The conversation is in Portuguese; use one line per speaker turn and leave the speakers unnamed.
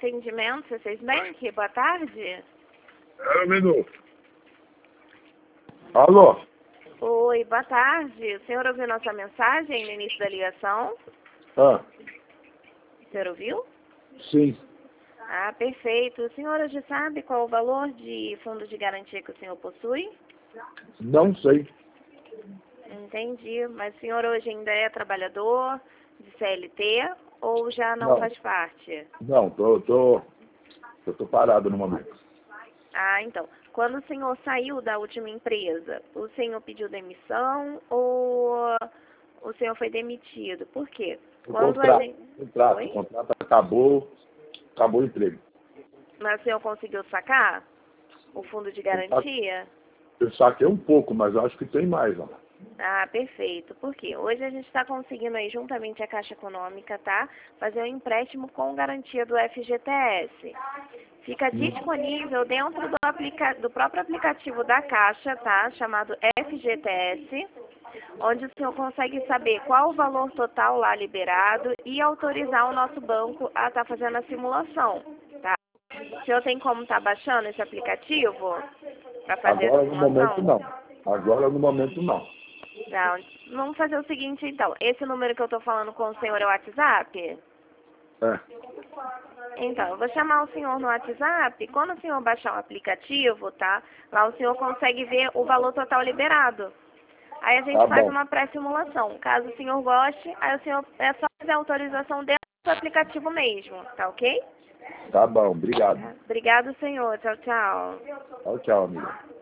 atendimento, C6 Bank, boa tarde.
Um minuto. Alô?
Oi, boa tarde. O senhor ouviu nossa mensagem no início da ligação?
Ah,
O senhor ouviu?
sim.
Ah, perfeito. O senhor hoje sabe qual o valor de fundo de garantia que o senhor possui?
Não sei.
Entendi. Mas o senhor hoje ainda é trabalhador de CLT ou já não faz parte?
Não, eu tô parado no momento.
Ah, então. Quando o senhor saiu da última empresa, o senhor pediu demissão ou o senhor foi demitido? Por quê?
O
Quando a
contrato,
gente...
o contrato acabou o emprego.
Mas o senhor conseguiu sacar o fundo de garantia?
Eu saquei um pouco, mas acho que tem mais, ó.
Ah, perfeito. Por quê? Hoje a gente está conseguindo aí, juntamente a Caixa Econômica, tá? Fazer um empréstimo com garantia do FGTS. Fica disponível dentro do próprio aplicativo da Caixa, tá? Chamado FGTS, onde o senhor consegue saber qual o valor total lá liberado e autorizar o nosso banco a estar fazendo a simulação, tá? O senhor tem como estar baixando esse aplicativo para fazer
Agora
a
no momento
simulação?
não. Agora no momento não.
Não. Vamos fazer o seguinte, então. Esse número que eu estou falando com o senhor é o WhatsApp?
É.
Então, eu vou chamar o senhor no WhatsApp. Quando o senhor baixar o aplicativo, tá? Lá o senhor consegue ver o valor total liberado. Aí a gente
Tá
faz
bom.
uma pré-simulação. Caso o senhor goste, aí o senhor é só fazer a autorização dentro do aplicativo mesmo, tá ok?
Tá bom, obrigado.
Obrigado, senhor. Tchau, tchau.
Tchau, tchau, amiga.